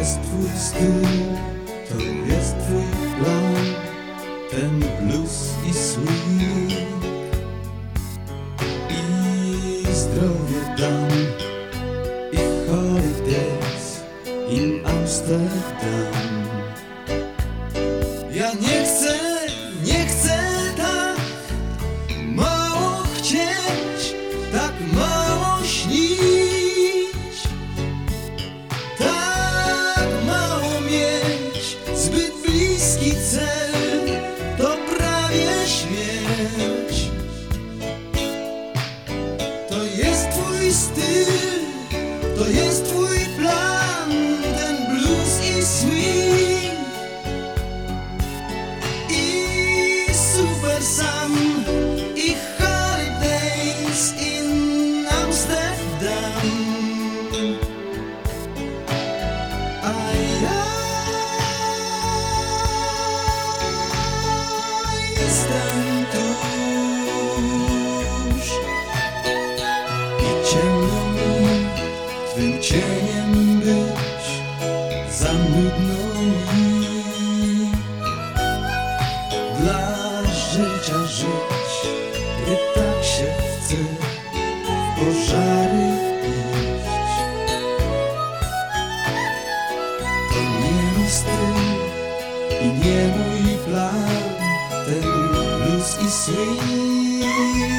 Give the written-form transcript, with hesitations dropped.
jest twój styl, to jest twój plan, ten blues i swing. I zdrowie dam, i holidays in Amsterdam. Ja nie chcę tak mało chcieć, tak mało śnić, tak mało mieć, zbyt bliski cel, to prawie śmierć. To jest twój styl, to jest twój plan, ten blues i swing. Super Sun i holidays in Amsterdam. A ja jestem tuż i ciemno mi twym cieniem być, za nudno mi dla życia żyć, gdy tak się chce w pożary iść. To nie mój styl i nie mój plan, ten blues i swing.